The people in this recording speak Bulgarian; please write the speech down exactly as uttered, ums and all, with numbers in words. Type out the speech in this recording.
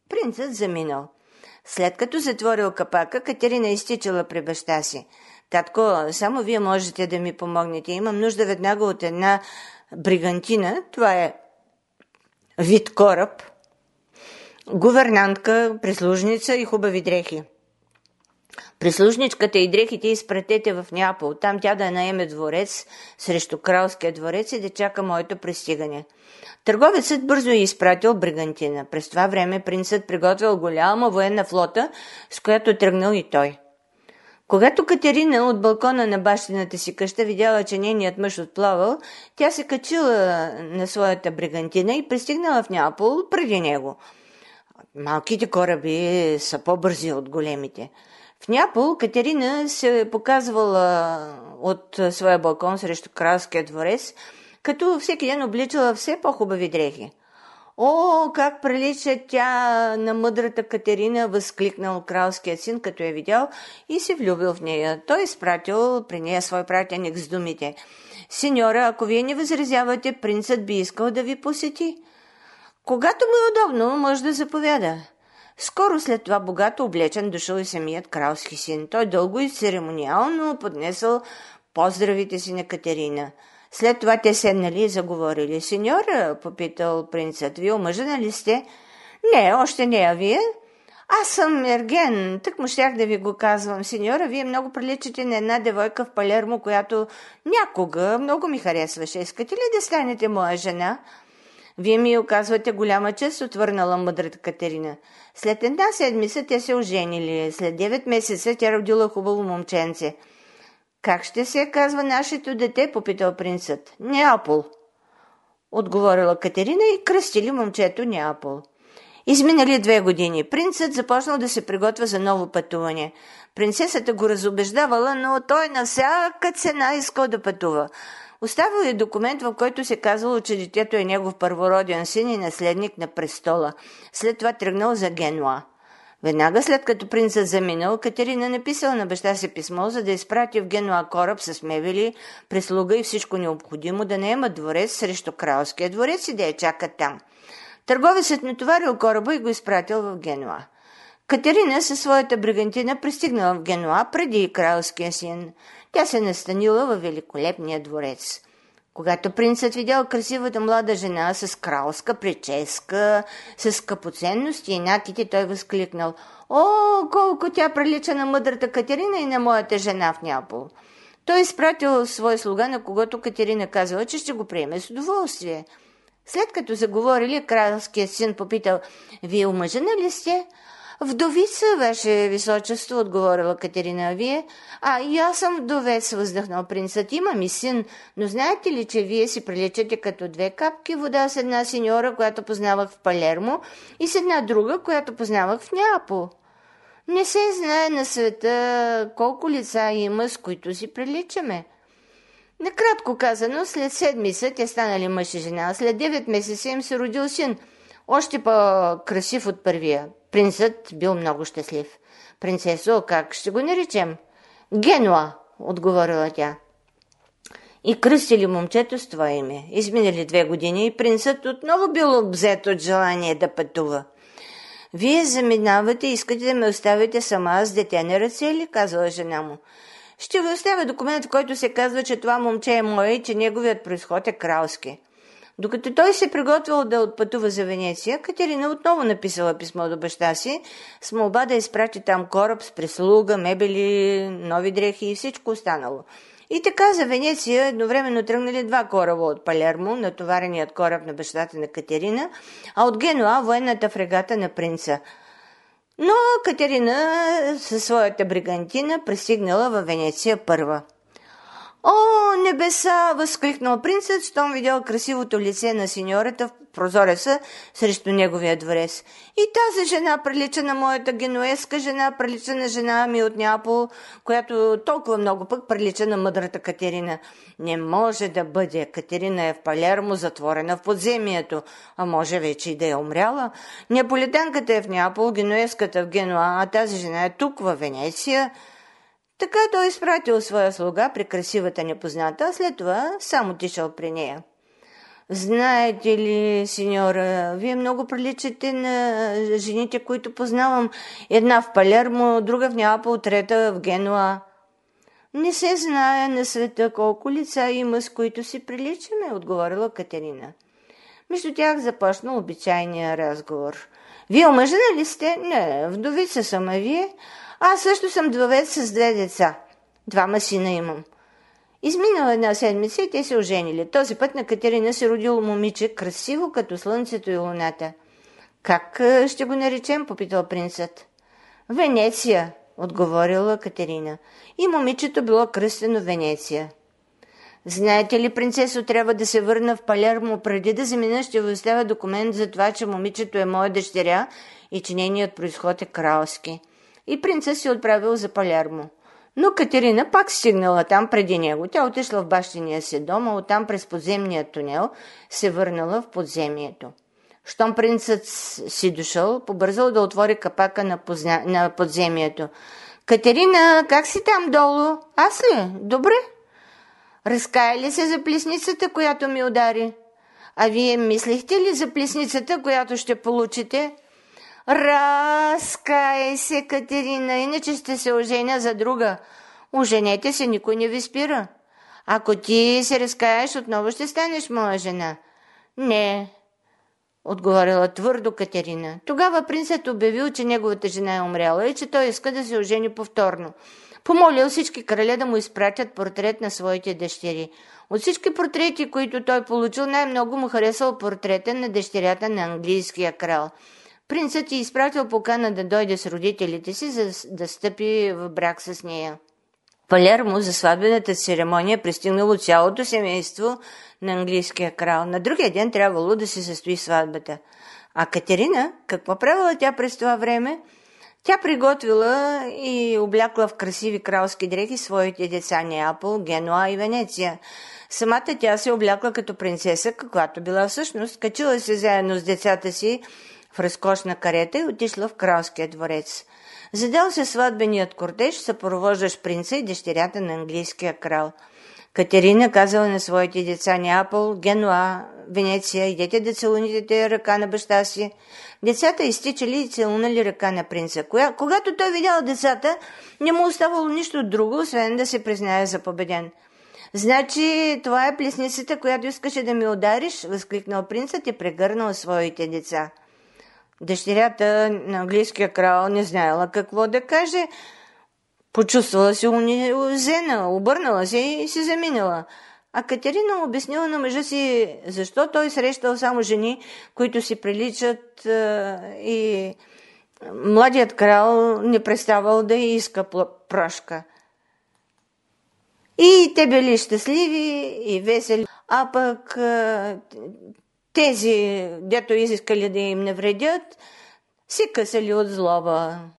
Принцът заминал. След като затворил капака, Катерина изтичала при баща си. Татко, само вие можете да ми помогнете. Имам нужда веднага от една бригантина. Това е вид кораб, гувернантка, прислужница и хубави дрехи. Прислужничката и дрехите изпратете в Неапол. Там тя да наеме дворец срещу кралския дворец и да чака моето пристигане. Търговецът бързо е изпратил бригантина. През това време принцът приготвил голяма военна флота, с която тръгнал и той. Когато Катерина от балкона на бащината си къща видяла, че нейният мъж отплавал, тя се качила на своята бригантина и пристигнала в Неапол преди него. Малките кораби са по-бързи от големите. В Неапол Катерина се показвала от своя балкон срещу кралския дворец, като всеки ден обличала все по-хубави дрехи. О, как прилича тя на мъдрата Катерина, възкликнал кралският син, като я видял и се влюбил в нея. Той изпратил при нея свой пратеник с думите: „Сеньора, ако вие не възразявате, принцът би искал да ви посети. Когато му е удобно, може да заповяда“. Скоро след това богато облечен дошъл и самият кралски син. Той дълго и церемониално поднесъл поздравите си на Катерина. След това те седнали и заговорили. „Сеньора“, попитал принцът, „вие омъжена ли сте?“ „Не, още не, а вие?“ „Аз съм Ерген, тък му щях да ви го казвам. Сеньора, вие много приличате на една девойка в Палермо, която някога много ми харесваше. Искате ли да станете моя жена?“ „Вие ми оказвате голяма чест“, отвърнала мъдрата Катерина. След една седмица те се оженили. След девет месеца тя родила хубаво момченце. „Как ще се казва нашето дете?“ попитал принцът. „Неапол“, отговорила Катерина и кръстили момчето Неапол. Изминали две години. Принцът започнал да се приготвя за ново пътуване. Принцесата го разубеждавала, но той на всяка цена искал да пътува. Оставил е документ, в който се казвало, че детето е негов първороден син и наследник на престола. След това тръгнал за Генуа. Веднага след като принцът заминал, Катерина написала на баща си писмо, за да изпрати в Генуа кораб с мебели, прислуга и всичко необходимо, да наема дворец срещу кралския дворец и да я чака там. Търговецът натоварил кораба и го изпратил в Генуа. Катерина със своята бригантина пристигнала в Генуа преди кралския син. Тя се настанила във великолепния дворец. Когато принцът видял красивата млада жена с кралска прическа, с скъпоценности и накити, той възкликнал: „О, колко тя прилича на мъдрата Катерина и на моята жена в Неапол!“ Той изпратил свой слуга, на когото Катерина казала, че ще го приеме с удоволствие. След като заговорили, кралският син попитал: „Вие омъжена ли сте?“ „Вдовица, ваше височество“, отговорила Катерина. „Вие?“ „А, и аз съм вдовец“, въздъхнал принцът. „Имам и син, но знаете ли, че вие си приличате като две капки вода с една сеньора, която познавах в Палермо, и с една друга, която познавах в Неапол. Не се знае на света колко лица има, с които си приличаме.“ Накратко казано, след седмица те станали мъж и жена, след девет месеца им се родил син, още по-красив от първия. Принцът бил много щастлив. „Принцесо, как ще го наречем?“ „Генуа“, отговорила тя. И кръстили момчето с това име. Изминали две години и принцът отново бил обзет от желание да пътува. „Вие заминавате и искате да ме оставите сама с дете на ръце ли?“ казала жена му. „Ще ви оставя документ, в който се казва, че това момче е мое и че неговият произход е кралски.“ Докато той се приготвил да отпътува за Венеция, Катерина отново написала писмо до баща си с молба да изпрати там кораб с прислуга, мебели, нови дрехи и всичко останало. И така за Венеция едновременно тръгнали два кораба от Палермо, натовареният кораб на бащата на Катерина, а от Генуа военната фрегата на принца. Но Катерина със своята бригантина пристигнала във Венеция първа. „О, небеса!“ възкликнал принцът, щом видял красивото лице на сеньората в прозореца срещу неговия дворец. „И тази жена прилича на моята генуеска жена, прилича на жена ми от Неапол, която толкова много пък прилича на мъдрата Катерина. Не може да бъде. Катерина е в Палермо, затворена в подземието, а може вече и да е умряла. Неаполитанката е в Неапол, генуеската в Генуа, а тази жена е тук, във Венеция.“ Така той изпратил своя слуга при красивата непозната, а след това сам отишъл при нея. Знаете ли, сеньора, вие много приличате на жените, които познавам. Една в Палермо, друга в Неапол, трета в Генуа. Не се знае на света колко лица има, с които си приличаме, отговорила Катерина. Между тях започна обичайния разговор. Вие омъжена ли сте? Не, вдовица съм, а вие? Аз също съм вдовец с две деца. Двама сина имам. Изминала една седмица и те се оженили. Този път на Катерина се родило момиче, красиво като слънцето и луната. Как ще го наречем, попитал принцът. Венеция, отговорила Катерина. И момичето било кръстено Венеция. Знаете ли, принцесо, трябва да се върна в Палермо. Преди да замина ще ви оставя документ за това, че момичето е моя дъщеря и че нейният произход е кралски. И принцът се отправил за Палермо. Но Катерина пак стигнала там преди него. Тя отишла в бащиния си дом, а оттам през подземния тунел се върнала в подземието. Щом принцът си дошъл, побързал да отвори капака на, позна... на подземието. Катерина, как си там долу? Аз ли? Добре. Разкая ли се за плесницата, която ми удари? А вие мислихте ли за плесницата, която ще получите? Разкай се, Катерина, иначе ще се оженя за друга. Оженете се, никой не ви спира. Ако ти се разкаеш, отново ще станеш моя жена. Не, отговорила твърдо Катерина. Тогава принцът обявил, че неговата жена е умряла и че той иска да се ожени повторно. Помолил всички краля да му изпратят портрет на своите дъщери. От всички портрети, които той получил, най-много му харесал портрета на дъщерята на английския крал. Принцът е изпратил покана да дойде с родителите си, за да стъпи в брак с нея. В Палермо за сватбената церемония пристигнало цялото семейство на английския крал. На другия ден трябвало да се състои сватбата. А Катерина, какво правила тя през това време? Тя приготвила и облякла в красиви кралски дрехи своите деца Неапол, Генуа и Венеция. Самата тя се облякла като принцеса, каквато била всъщност, качила се заедно с децата си в разкошна карета и отишла в кралския дворец. Задал се сватбеният кортеж, съпровождащ принца и дъщерята на английския крал. Катерина казала на своите деца Неапол, Генуа, Венеция, идете да целуните ръка на баща си. Децата изтичали и целунали ръка на принца. Коя, когато той видял децата, не му оставало нищо друго, освен да се признае за победен. Значи това е плесницата, която искаше да ми удариш, възкликнал принцът и прегърнал своите деца. Дъщерята на английския крал не знаела какво да каже. Почувствала се унизена, обърнала се и се заминала. А Катерина обяснила на мъжа си, защо той срещал само жени, които си приличат, и младият крал не преставал да иска прошка. И те били щастливи и весели, а пък тези, дето изискали да им навредят, си късали от злоба.